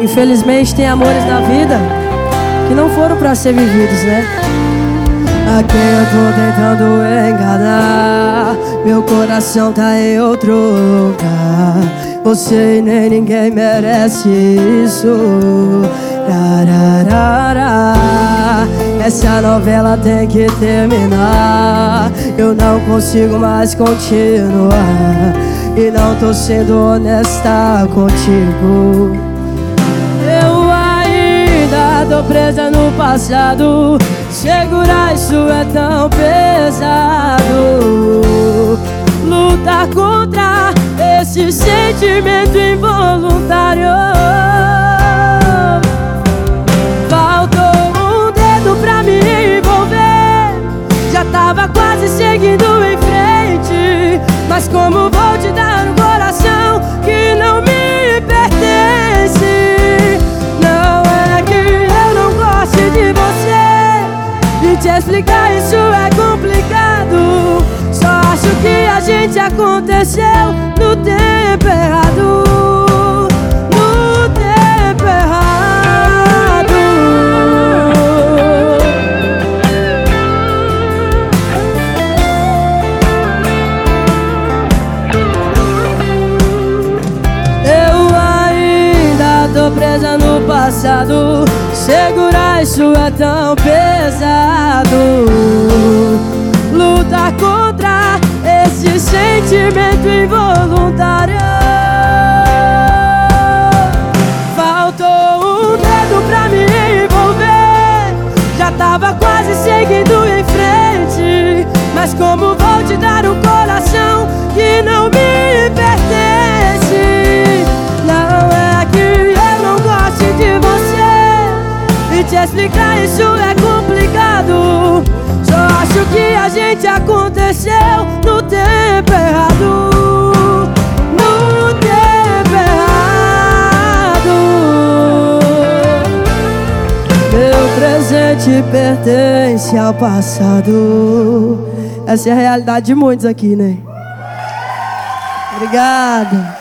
Infelizmente tem amores na vida que não foram pra ser vividos, né? A quem eu tô tentando enganar, meu coração tá em outro lugar. Você e nem ninguém merece isso. Rararara. Essa novela tem que terminar. Eu não consigo mais continuar e não tô sendo honesta contigo. Eu ainda tô presa no passado. Segurar isso é tão pesado. Lutar contra esse sentimento involuntário. Faltou um dedo pra me envolver. Já tava quase seguindo em frente, mas como vou te dar um coração que não me pertence? Não é que eu não goste de você, e te explicar isso é complicado. Só acho que a gente aconteceu no tempo errado. No tempo errado. Eu ainda tô presa no passado. Segurar isso é tão pesado. Lutar contra esse sentimento involuntário. Faltou um dedo pra me envolver. Já tava quase seguindo em frente, mas como vou te dar um coração que não me pertence? Não é que eu não goste de você, e te explicar isso é complicado. Só acho que a gente aconteceu no tempo errado. No tempo errado. Meu presente pertence ao passado. Essa é a realidade de muitos aqui, né? Obrigado.